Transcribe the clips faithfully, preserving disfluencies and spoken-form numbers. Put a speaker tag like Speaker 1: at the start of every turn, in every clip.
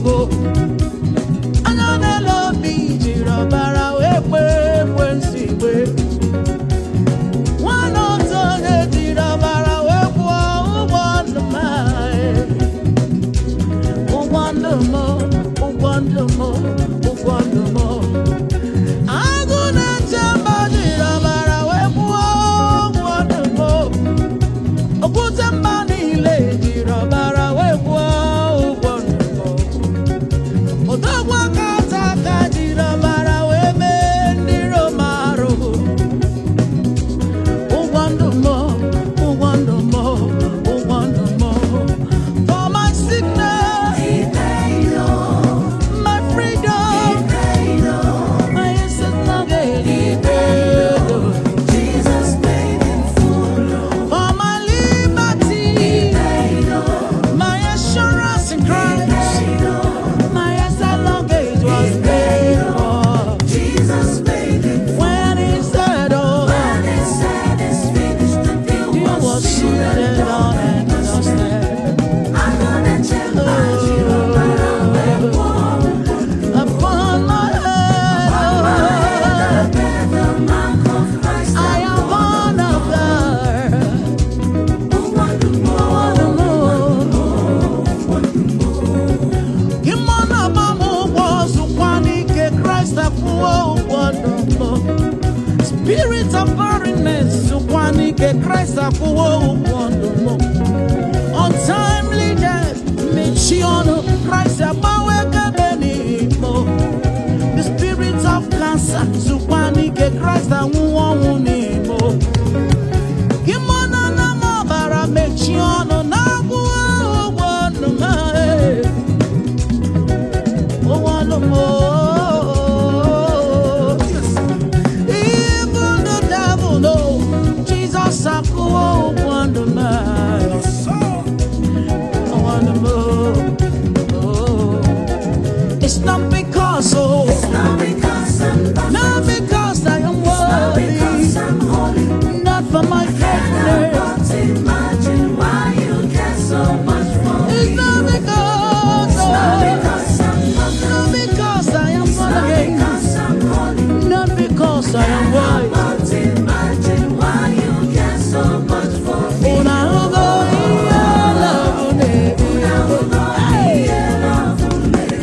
Speaker 1: Spirit of barrenness, Christ untimely death, Christ the spirit of cancer, Christ It's not because, oh, it's not because I'm not, not because I am worthy, I'm holy, not for my greatness. I can't imagine why you get so much for me. It's not because, it's oh, not because I'm not, not because I am born again, because I'm holy, not because I am worthy. I can't imagine why you get so much for me. Oh, now go, yeah, love me. Now go, yeah, love me.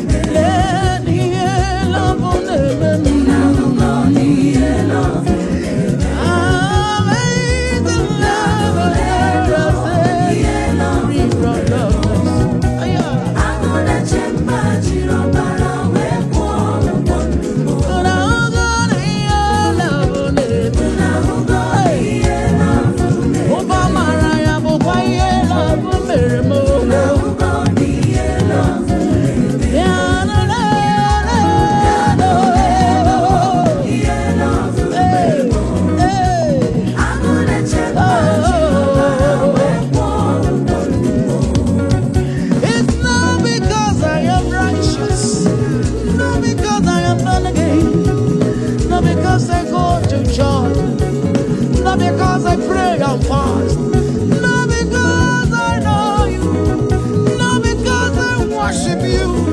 Speaker 1: Not because I pray and fast, not because I know you, not because I worship you.